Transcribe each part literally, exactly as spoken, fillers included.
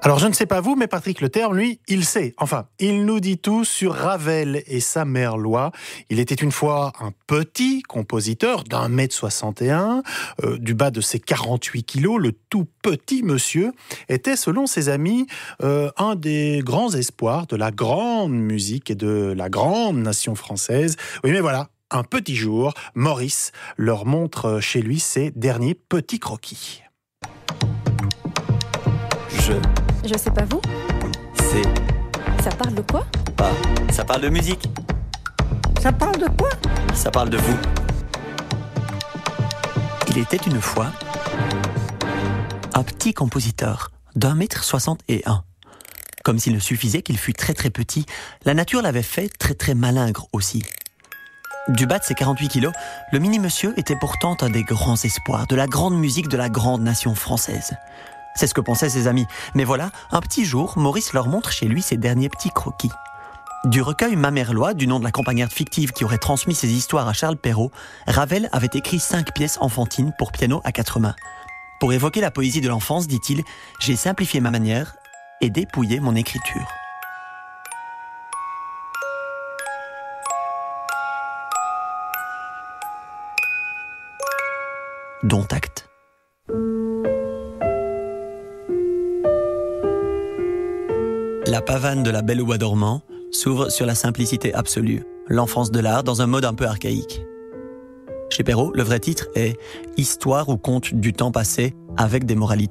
Alors je ne sais pas vous, mais Patrick Leterme, lui, il sait. Enfin, il nous dit tout sur Ravel et sa Merlois. Il était une fois un petit compositeur d'un mètre soixante et un, euh, du bas de ses quarante-huit kilos. Le tout petit monsieur était, selon ses amis, euh, un des grands espoirs de la grande musique et de la grande nation française. Oui, mais voilà, un petit jour, Maurice leur montre chez lui ses derniers petits croquis. Je... Je sais pas vous. C'est... Ça parle de quoi? Pas. Ça parle de musique. Ça parle de quoi? Ça parle de vous. Il était une fois un petit compositeur d'un mètre soixante et un. Comme s'il ne suffisait qu'il fût très très petit, la nature l'avait fait très très malingre aussi. Du bas de ses quarante-huit kilos, le mini-monsieur était pourtant un des grands espoirs de la grande musique de la grande nation française. C'est ce que pensaient ses amis. Mais voilà, un petit jour, Maurice leur montre chez lui ses derniers petits croquis. Du recueil Ma Merlois, du nom de la campagnarde fictive qui aurait transmis ses histoires à Charles Perrault, Ravel avait écrit cinq pièces enfantines pour piano à quatre mains. Pour évoquer la poésie de l'enfance, dit-il, « J'ai simplifié ma manière et dépouillé mon écriture. » Dont acte. La pavane de la Belle au bois dormant s'ouvre sur la simplicité absolue, l'enfance de l'art dans un mode un peu archaïque. Chez Perrault, le vrai titre est « Histoire ou conte du temps passé avec des moralités ».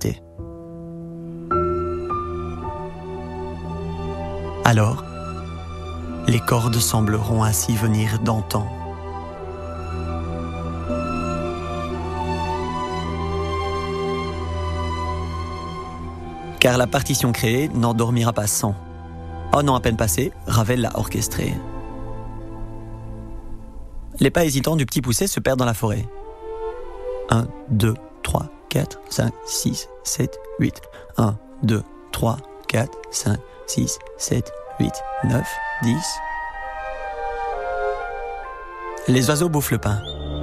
Alors, les cordes sembleront ainsi venir d'antan. Car la partition créée n'en dormira pas sans. Un an à peine passé, Ravel l'a orchestrée. Les pas hésitants du petit poucet se perdent dans la forêt. un, deux, trois, quatre, cinq, six, sept, huit. un, deux, trois, quatre, cinq, six, sept, huit, neuf, dix. Les oiseaux bouffent le pain.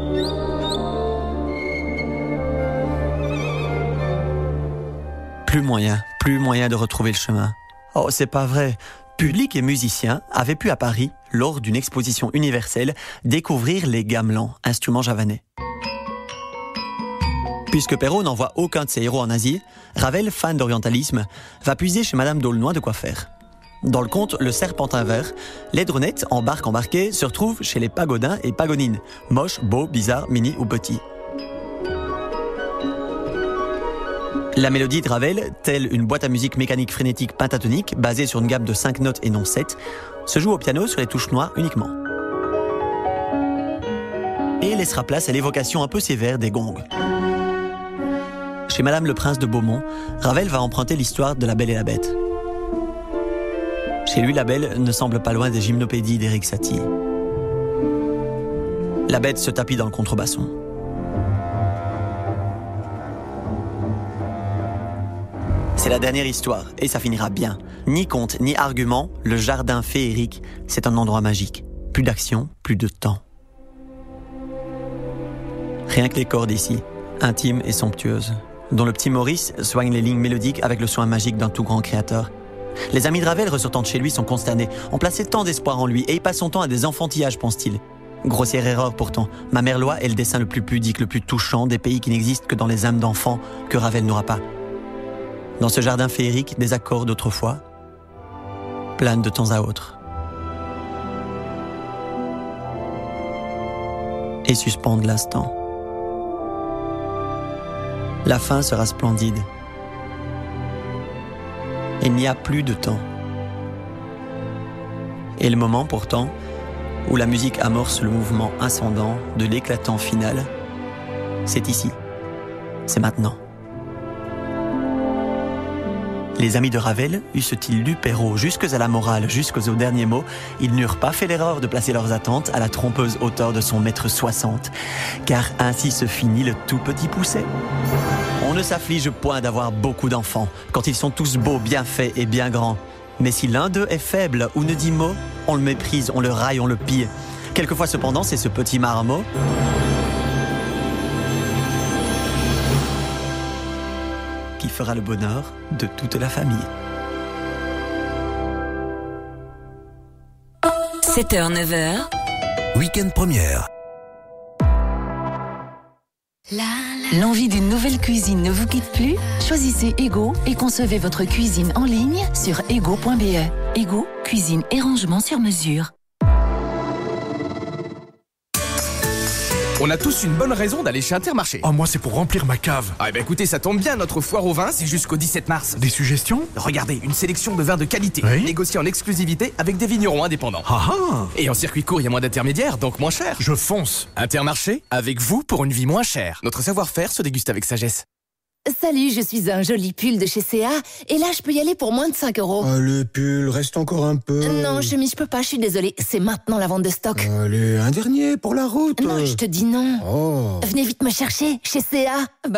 Plus moyen, plus moyen de retrouver le chemin. Oh, c'est pas vrai. Public et musiciens avaient pu à Paris, lors d'une exposition universelle, découvrir les gamelans, instruments javanais. Puisque Perrault n'envoie aucun de ses héros en Asie, Ravel, fan d'orientalisme, va puiser chez Madame d'Aulnoy de quoi faire. Dans le conte Le Serpentin vert, l'aidronette, en barque embarquée, se retrouve chez les pagodins et pagonines, moches, beaux, bizarres, mini ou petits. La mélodie de Ravel, telle une boîte à musique mécanique frénétique pentatonique basée sur une gamme de cinq notes et non sept, se joue au piano sur les touches noires uniquement. Et laissera place à l'évocation un peu sévère des gongs. Chez Madame le Prince de Beaumont, Ravel va emprunter l'histoire de La Belle et la Bête. Chez lui, la Belle ne semble pas loin des gymnopédies d'Éric Satie. La Bête se tapit dans le contrebasson. C'est la dernière histoire, et ça finira bien. Ni conte, ni argument, le jardin féerique, c'est un endroit magique. Plus d'action, plus de temps. Rien que les cordes ici, intimes et somptueuses, dont le petit Maurice soigne les lignes mélodiques avec le soin magique d'un tout grand créateur. Les amis de Ravel ressortant de chez lui sont consternés. On plaçait tant d'espoir en lui, et il passe son temps à des enfantillages, pense-t-il. Grossière erreur pourtant. Ma Merlois est le dessin le plus pudique, le plus touchant des pays qui n'existent que dans les âmes d'enfants que Ravel n'aura pas. Dans ce jardin féerique, des accords d'autrefois planent de temps à autre et suspendent l'instant. La fin sera splendide. Il n'y a plus de temps. Et le moment pourtant où la musique amorce le mouvement ascendant de l'éclatant final, c'est ici, c'est maintenant. Les amis de Ravel eussent-ils lu Perrault jusque à la morale, jusqu'aux derniers mots, ils n'eurent pas fait l'erreur de placer leurs attentes à la trompeuse hauteur de son mètre soixante, car ainsi se finit le tout petit pousset. On ne s'afflige point d'avoir beaucoup d'enfants, quand ils sont tous beaux, bien faits et bien grands. Mais si l'un d'eux est faible ou ne dit mot, on le méprise, on le raille, on le pille. Quelquefois cependant, c'est ce petit marmot qui fera le bonheur de toute la famille. sept heures neuf heures. Week-end première. L'envie d'une nouvelle cuisine ne vous quitte plus? Choisissez Ego et concevez votre cuisine en ligne sur ego point b e. Ego, cuisine et rangement sur mesure. On a tous une bonne raison d'aller chez Intermarché. Oh, moi, c'est pour remplir ma cave. Ah, bah écoutez, ça tombe bien, notre foire au vin, c'est jusqu'au dix-sept mars. Des suggestions? Regardez, une sélection de vins de qualité, oui, négociés en exclusivité avec des vignerons indépendants. Ah ah. Et en circuit court, il y a moins d'intermédiaires, donc moins cher. Je fonce. Intermarché, avec vous pour une vie moins chère. Notre savoir-faire se déguste avec sagesse. Salut, je suis un joli pull de chez C A et là je peux y aller pour moins de cinq euros. Allez, pull, reste encore un peu. Non, chemise, je peux pas, je suis désolée. C'est maintenant la vente de stock. Allez, un dernier pour la route. Non, je te dis non. Oh. Venez vite me chercher chez C A.